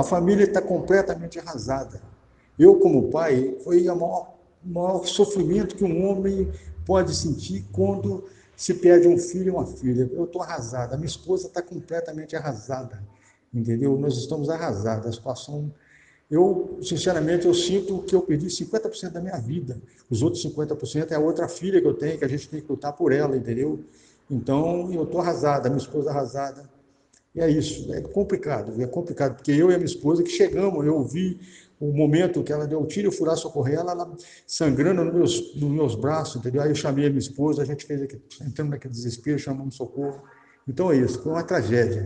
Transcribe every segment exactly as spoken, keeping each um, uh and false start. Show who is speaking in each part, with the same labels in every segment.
Speaker 1: A família está completamente arrasada. Eu, como pai, foi o maior, maior sofrimento que um homem pode sentir quando se perde um filho e uma filha. Eu estou arrasada, a minha esposa está completamente arrasada, entendeu? Nós estamos arrasados, a situação... Eu, sinceramente, eu sinto que eu perdi cinquenta por cento da minha vida. Os outros cinquenta por cento é a outra filha que eu tenho, que a gente tem que lutar por ela, entendeu? Então, eu estou arrasada, a minha esposa arrasada. E é isso, é complicado, é complicado, porque eu e a minha esposa que chegamos, eu vi o momento que ela deu o tiro, eu fui lá socorrer ela, ela sangrando nos meus, nos meus braços, entendeu? Aí eu chamei a minha esposa, a gente fez aqui, entrando naquele desespero, chamamos socorro. Então é isso, foi uma tragédia.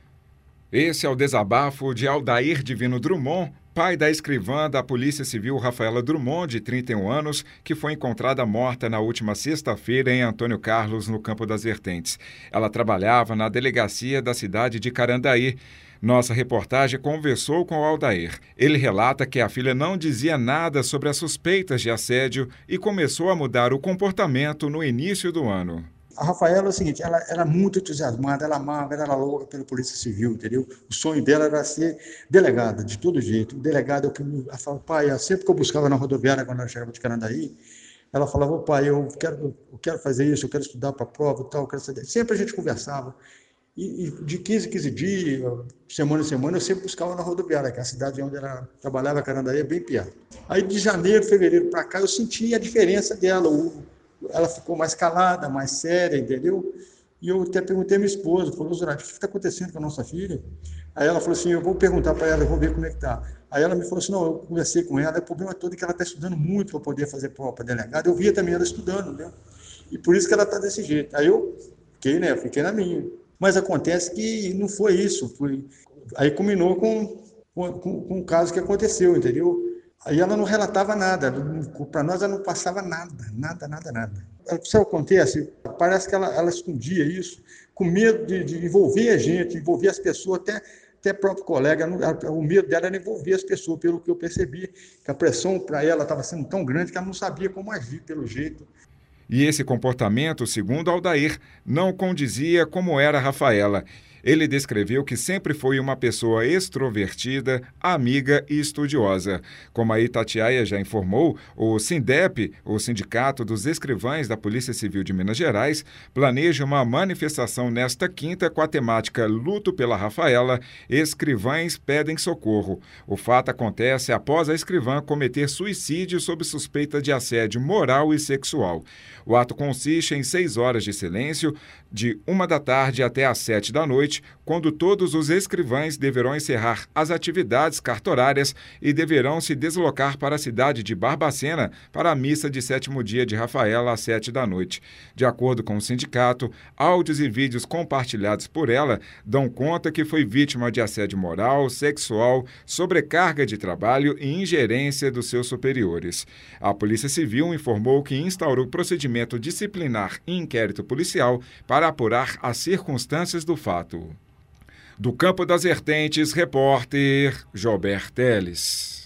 Speaker 2: Esse é o desabafo de Aldair Divino Drummond, pai da escrivã da Polícia Civil Rafaela Drummond, de trinta e um anos, que foi encontrada morta na última sexta-feira em Antônio Carlos, no Campo das Vertentes. Ela trabalhava na delegacia da cidade de Carandaí. Nossa reportagem conversou com o Aldair. Ele relata que a filha não dizia nada sobre as suspeitas de assédio e começou a mudar o comportamento no início do ano.
Speaker 1: A Rafaela é o seguinte, ela era muito entusiasmada, ela amava, ela era louca pela Polícia Civil, entendeu? O sonho dela era ser delegada, de todo jeito. O delegado, ela falava, pai, sempre que eu buscava na rodoviária, quando ela chegava de Carandaí, ela falava, pai, eu quero, eu quero fazer isso, eu quero estudar para a prova e tal, eu quero saber. Sempre a gente conversava. E, e de quinze em quinze dias, semana em semana, eu sempre buscava na rodoviária, que é a cidade onde ela trabalhava, Carandaí, é bem pior. Aí de janeiro, fevereiro para cá, eu senti a diferença dela, o ela ficou mais calada, mais séria, entendeu? E eu até perguntei à minha esposa, falou, Zorati, o que está acontecendo com a nossa filha? Aí ela falou assim, eu vou perguntar para ela, eu vou ver como é que está. Aí ela me falou assim, não, eu conversei com ela, o problema todo é que ela está estudando muito para poder fazer prova para delegada. Eu via também ela estudando, né? E por isso que ela está desse jeito. Aí eu fiquei, né? Fiquei na minha. Mas acontece que não foi isso. Foi... Aí culminou com, com, com o caso que aconteceu, entendeu? Aí ela não relatava nada, para nós ela não passava nada, nada, nada, nada. Sabe o que acontece? Parece que ela, ela escondia isso, com medo de, de envolver a gente, envolver as pessoas, até, até próprio colega, o medo dela era envolver as pessoas, pelo que eu percebi, que a pressão para ela estava sendo tão grande que ela não sabia como agir, pelo jeito.
Speaker 2: E esse comportamento, segundo Aldair, não condizia como era Rafaela. Ele descreveu que sempre foi uma pessoa extrovertida, amiga e estudiosa. Como a Itatiaia já informou, o SINDEP, o Sindicato dos Escrivães da Polícia Civil de Minas Gerais, planeja uma manifestação nesta quinta com a temática Luto pela Rafaela, escrivães pedem socorro. O fato acontece após a escrivã cometer suicídio sob suspeita de assédio moral e sexual. O ato consiste em seis horas de silêncio, de uma da tarde até às sete da noite, quando todos os escrivães deverão encerrar as atividades cartorárias e deverão se deslocar para a cidade de Barbacena para a missa de sétimo dia de Rafaela às sete da noite. De acordo com o sindicato, áudios e vídeos compartilhados por ela dão conta que foi vítima de assédio moral, sexual, sobrecarga de trabalho e ingerência dos seus superiores. A Polícia Civil informou que instaurou procedimento disciplinar e inquérito policial para apurar as circunstâncias do fato. Do Campo das Vertentes, repórter Jober Teles.